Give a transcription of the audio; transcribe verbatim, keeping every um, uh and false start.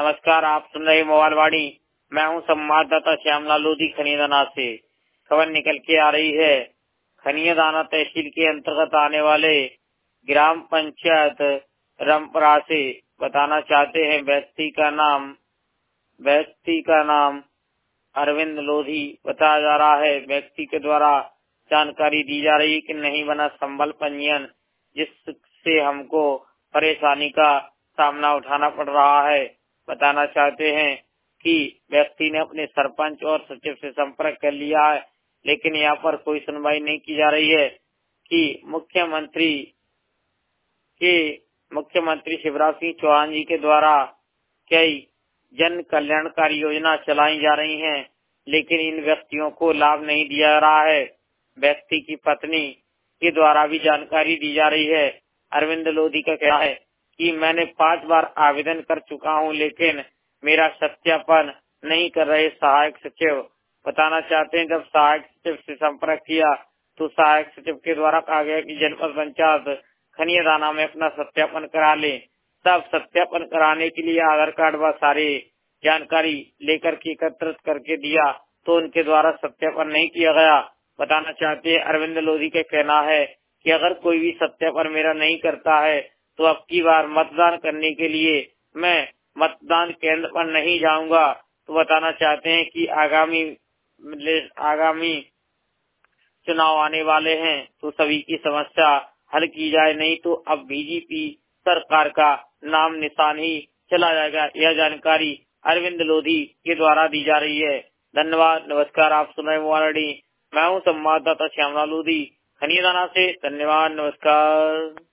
नमस्कार, आप सुन रहे मोबाइल वाणी। मैं हूं संवाददाता श्यामलाल लोधी खनियादाना से। खबर निकल के आ रही है, खनियादाना तहसील के अंतर्गत आने वाले ग्राम पंचायत रामपुरा से बताना चाहते हैं। व्यक्ति का नाम व्यक्ति का नाम अरविंद लोधी बताया जा रहा है। व्यक्ति के द्वारा जानकारी दी जा रही है कि नहीं बना संबल पंजीयन, जिससे हमको परेशानी का सामना उठाना पड़ रहा है। बताना चाहते हैं कि व्यक्ति ने अपने सरपंच और सचिव से संपर्क कर लिया है, लेकिन यहाँ पर कोई सुनवाई नहीं की जा रही है कि मुख्यमंत्री के मुख्यमंत्री शिवराज सिंह चौहान जी के द्वारा कई जन कल्याणकारी योजना चलाई जा रही हैं, लेकिन इन व्यक्तियों को लाभ नहीं दिया जा रहा है। व्यक्ति की पत्नी के द्वारा भी जानकारी दी जा रही है। अरविंद लोधी का कहना है कि मैंने पांच बार आवेदन कर चुका हूं, लेकिन मेरा सत्यापन नहीं कर रहे सहायक सचिव। बताना चाहते हैं, जब सहायक सचिव से संपर्क किया तो सहायक सचिव के द्वारा कहा गया कि जनपद पंचायत खनियादाना में अपना सत्यापन करा ले। तब सत्यापन कराने के लिए आधार कार्ड व सारे जानकारी लेकर के एकत्रित करके दिया, तो उनके द्वारा सत्यापन नहीं किया गया। बताना चाहते हैं, अरविंद लोधी का कहना है कि अगर कोई भी सत्यापन मेरा नहीं करता है तो अब की बार मतदान करने के लिए मैं मतदान केंद्र पर नहीं जाऊंगा। तो बताना चाहते हैं कि आगामी आगामी चुनाव आने वाले हैं, तो सभी की समस्या हल की जाए, नहीं तो अब बीजेपी सरकार का नाम निशान ही चला जाएगा। यह जानकारी अरविंद लोधी के द्वारा दी जा रही है। धन्यवाद, नमस्कार। आप सुन रहे मोबाइल। मैं हूं संवाददाता श्यामलाल लोधी खनियादाना से। धन्यवाद, नमस्कार।